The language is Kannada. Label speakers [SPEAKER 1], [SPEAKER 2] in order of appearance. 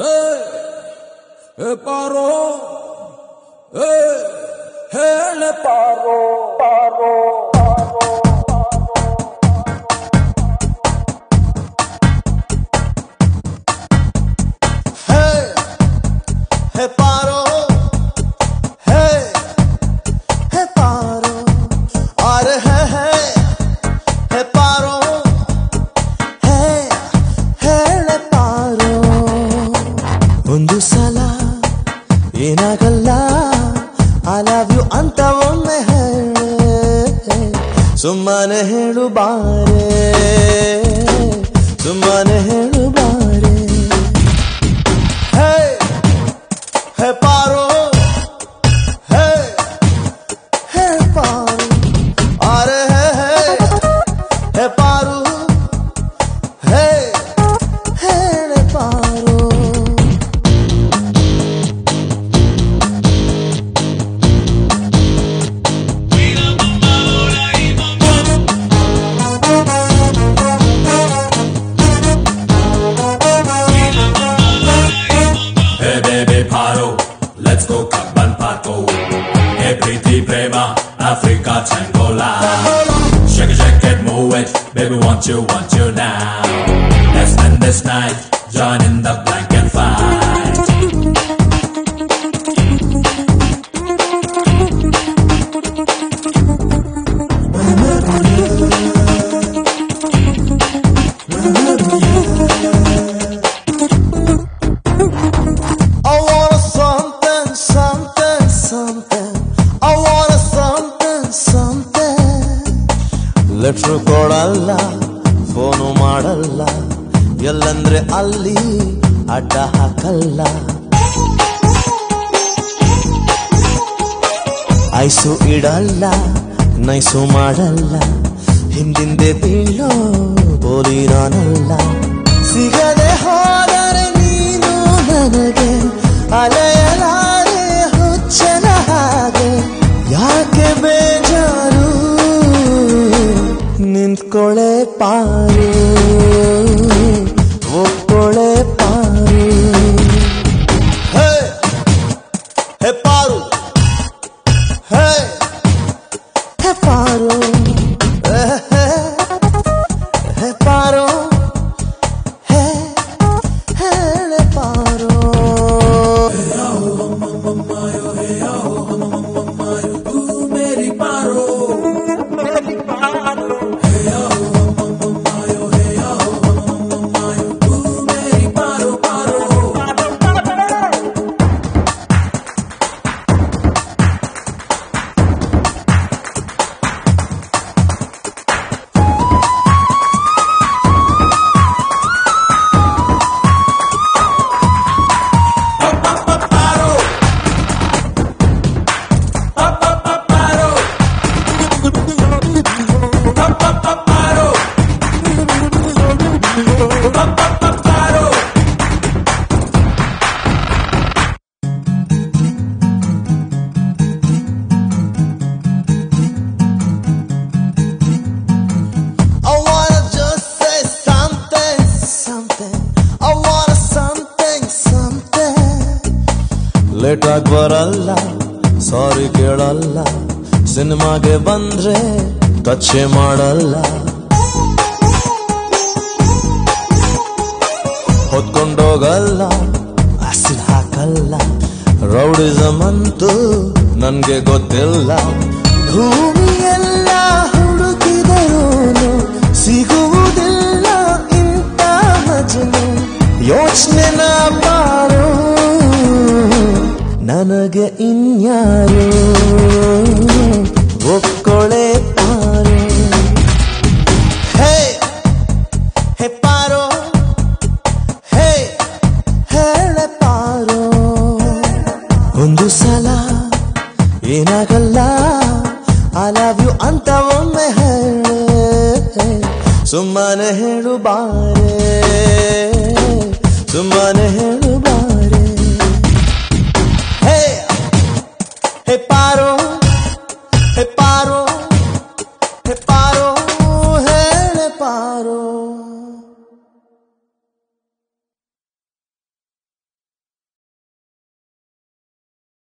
[SPEAKER 1] Hey, paro, hey, le paro, paro.
[SPEAKER 2] Hey paro, hey paro, are hey paro, hey le paro. Undu sala enagalla I love you anta omme hele summane helu bare summane helu bare. Hey paro, hey paro, are hey paro, hey le paro.
[SPEAKER 1] Hey baby paro, let's go Kabban Pato. Hey Preeti Prema, Africa Tangola. Shake it, move it, baby want you now. Let's spend this night, join in the blanket fight.
[SPEAKER 2] I want something. I want something. Letter ಕೊಡಲ್ಲ, ಫೋನು ಮಾಡಲ್ಲ, ಎಲ್ಲಂದ್ರೆ ಅಲ್ಲಿ ಅಡ್ಡ ಹಾಕಲ್ಲ. ಐಸು ಇಡಲ್ಲ, ನೈಸು ಮಾಡಲ್ಲ, ಹಿಂದಿಂದೆ ಬೀಳೋ ಬೋಲಿ ನಾನಲ್ಲ. ಸಿಗದೆ ಹೋದರೆ ನೀನು ನನಗೆ ಅಲೆಯಲಾರೆ ಹುಚ್ಚನ ಹಾಗೆ. ಯಾಕೆ ಬೇಜಾರು ನಿಂತ್ಕೊಳೆ ಪಾರು ಒಪ್ಕೊಳೆ ಪಾರು. ಹೇ ಪಾರು, ಹೇ ಪಾರು, ಹೇ ಪಾರು, ಹೇ ಪಾರು. ಲೇಟಾಗಿ ಬರಲ್ಲ, ಸಾರಿ ಕೇಳಲ್ಲ, ಸಿನಿಮಾಗೆ ಬಂದ್ರೆ ಟಚ್ಚೆ ಮಾಡಲ್ಲ. ಹೊತ್ಕೊಂಡೋಗಲ್ಲ, ಆಸಿಡ್ ಹಾಕಲ್ಲ, ರೌಡಿಸಮ್ ಅಂತೂ ನನ್ಗೆ ಗೊತ್ತಿಲ್ಲ. ಭೂಮಿಯೆಲ್ಲ ಹುಡುಕಿದರೋನು ಸಿಗುವುದಿಲ್ಲ ಇಂಥ ಮಜನು. ಯೋಚನೆನ ಬಾರೋ ನನಗೆ ಇನ್ಯಾರು ಒಕ್ಕೊಳೆ ಪಾರು. ಹೇ ಪಾರೋ, ಹೇಳೆ ಪಾರೋ. ಒಂದು ಸಲ ಏನಾಗಲ್ಲ I love you ಅಂತ ಒಮ್ಮೆ ಹೇಳೆ ಸುಮ್ಮನೆ ಹೇಳು ಬಾರೆ ಸುಮ್ಮನೆ ಹೇಳು ಬಾರೆ. Hey paro,